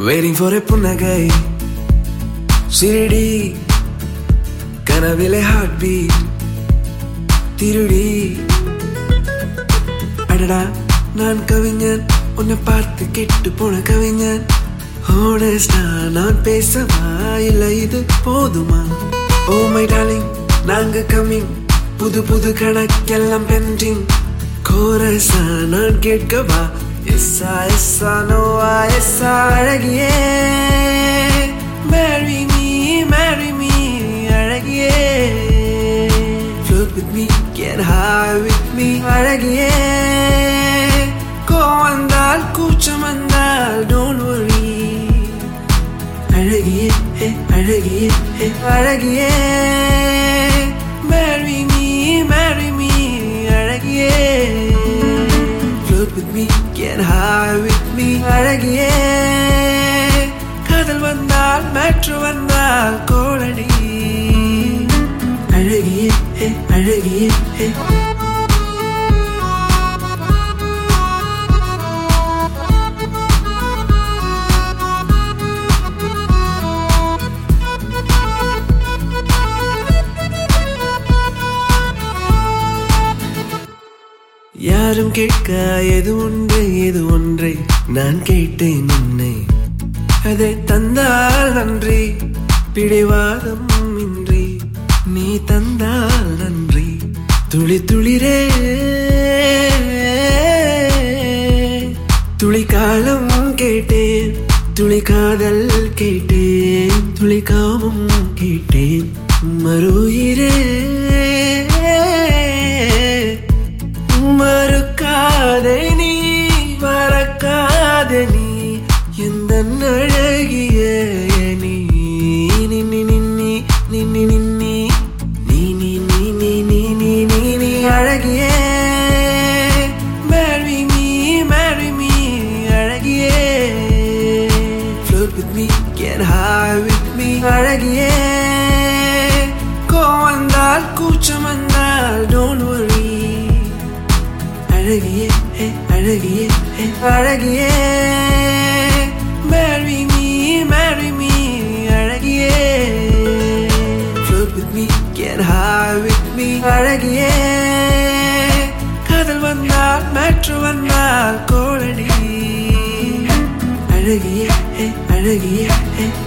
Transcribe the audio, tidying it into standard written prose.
Waiting for a புன்னகை சிரிடி கனவிலே heartbeat திருடி அடடா நான் கவிஞன் உன்னை பார்த்து கெட்டு போன கவிஞன் ஹோனஸ்டா நான் பேசவா இல்லை இது போதுமா ஓ மை டார்லிங் நாங்க கம்மிங் புது புது கணக்கெல்லாம் பெண்டிங் கோரஸா நான் கேட்கவா எஸ்ஸா எஸ்ஸா Noah எஸ்ஸா அழகியே marry me அழகியே float with me get high with me அழகியே கோவம் வந்தால் கூச்சம் வந்தால் don't worry அழகியே அழகியே அழகியே marry me அழகியே float with me get high with me அழகியே காதல் வந்தால் மேட்ரு வந்தால் கோலடி அழகியே அழகியே யாரும் கேட்க எது உண்டு எது ஒன்றை நான் கேட்டேன் உன்னை அதை தந்தால் நன்றி பிடிவாதம் இன்றி நீ தந்தால் நன்றி துளி துளிரே துளி காலம் கேட்டேன் துளி காதல் கேட்டேன் துளி காமம் கேட்டேன் மறுயிரே மறுக்காதே நீ மறக்காதே நீ எந்த அழகிய நீ நின்னி நின்னி நின்னி நின்னி நீ நீ நீ நீ நீ நீ நீ நீ அழகியே marry me அழகியே float with me get high with me அழகியே கோவம் வந்தால் கூச்சம் வந்தால் don't worry அழகியே அழகியே அழகியே marry me அழகியே float with me get high with me அழகியே காதல் வந்தால் மேட்ரு வந்தால் கோலடி அழகியே அழகியே